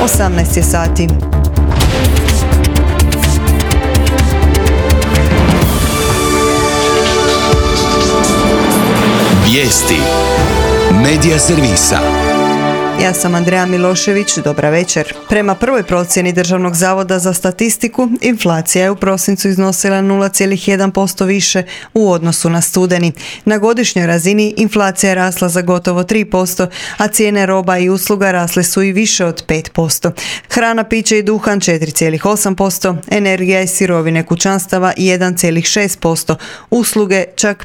18 je sati. Vijesti Medija servisa. Ja sam Andreja Milošević, dobra večer. Prema prvoj procjeni Državnog zavoda za statistiku, inflacija je u prosincu iznosila 0,1% više u odnosu na studeni. Na godišnjoj razini inflacija je rasla za gotovo 3%, a cijene roba i usluga rasle su i više od 5%. Hrana, piće i duhan 4,8%, energija i sirovine kućanstava 1,6%, usluge čak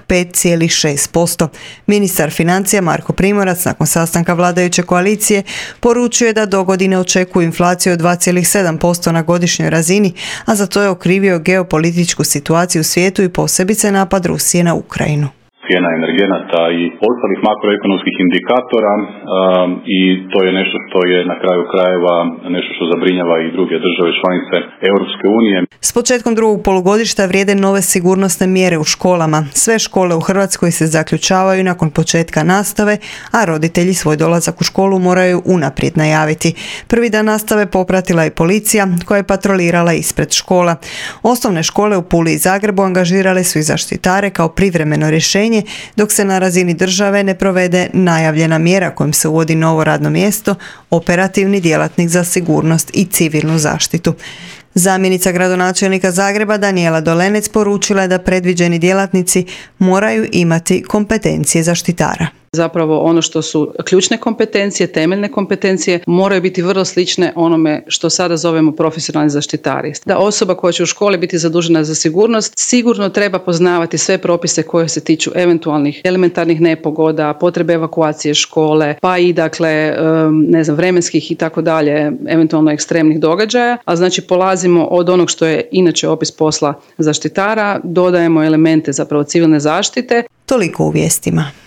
5,6%. Ministar financija Marko Primorac nakon sastanka vladajuće koalicije poručuje da dogodine očekuju inflaciju od 2,7% na godišnjoj razini, a za to je okrivio geopolitičku situaciju u svijetu i posebice napad Rusije na Ukrajinu. Cijena energenata i ostalih makroekonomskih indikatora i to je nešto što je na kraju krajeva nešto što zabrinjava i druge države članice Europske unije. S početkom drugog polugodišta vrijede nove sigurnosne mjere u školama. Sve škole u Hrvatskoj se zaključavaju nakon početka nastave, a roditelji svoj dolazak u školu moraju unaprijed najaviti. Prvi dan nastave popratila je policija koja je patrolirala ispred škola. Osnovne škole u Puli i Zagrebu angažirale su i zaštitare kao privremeno rješenje dok se na razini države ne provede najavljena mjera kojom se uvodi novo radno mjesto, operativni djelatnik za sigurnost i civilnu zaštitu. Zamjenica gradonačelnika Zagreba Danijela Dolenec poručila je da predviđeni djelatnici moraju imati kompetencije zaštitara. Zapravo ono što su ključne kompetencije, temeljne kompetencije moraju biti vrlo slične onome što sada zovemo profesionalni zaštitari. Da osoba koja će u školi biti zadužena za sigurnost sigurno treba poznavati sve propise koje se tiču eventualnih elementarnih nepogoda, potrebe evakuacije škole, pa i vremenskih i tako dalje, eventualno ekstremnih događaja. A znači polazimo od onog što je inače opis posla zaštitara, dodajemo elemente zapravo civilne zaštite. Toliko u vijestima.